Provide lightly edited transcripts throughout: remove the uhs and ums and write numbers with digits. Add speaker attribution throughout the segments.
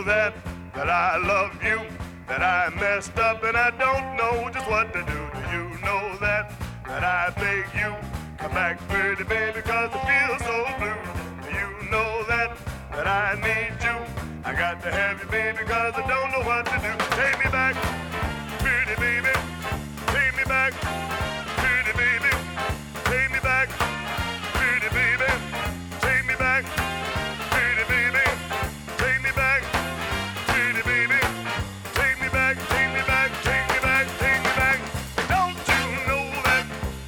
Speaker 1: that I love you, that I messed up and I don't know just what to do. Do you know that I beg you, come back pretty baby, cause I feel so blue. Do you know that I need you, I got to have you baby, cause I don't know what to do. Take me back, pretty baby, take me back, pretty baby, take me back, pretty baby, take me back, pretty baby, take me back, pretty baby, take me back, take me back, take me back, take me back. Don't you know that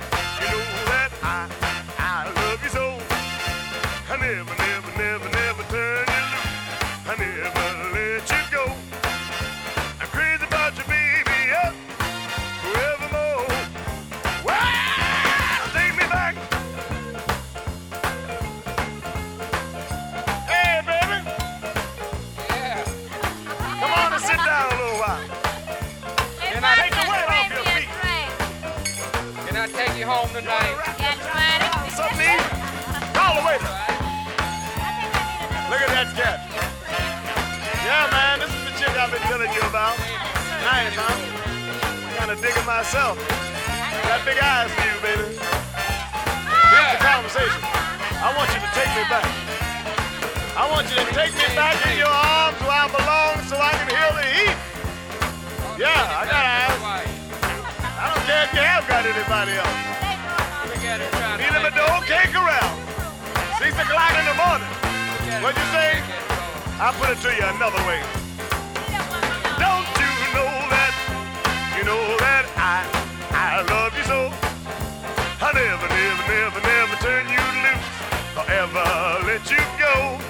Speaker 1: I love you so? I never, never, never, never turn you loose. I never let you go. I'm crazy about you, baby, up forevermore. Wow, take me back. Hey, baby.
Speaker 2: Yeah.
Speaker 1: Come on and sit down a little while.
Speaker 2: Can I
Speaker 1: Take the weight off your feet.
Speaker 2: Can I take you home tonight?
Speaker 1: Something to eat? Call the waiter. Look at that cat. Yeah, man, this is the chick I've been telling you about. Nice, huh? Kind of digging myself. Got big eyes for you, baby. Here's the conversation. I want you to take me back. I want you to take me back in your arms where I belong so I can hear the heat. Yeah, I got eyes. I don't care if you have got anybody else. Meet him at the OK Corral. 6 o'clock in the morning. What'd you say? I'll put it to you another way. Don't you know that I love you so? I never, never, never, never turn you loose or ever let you go.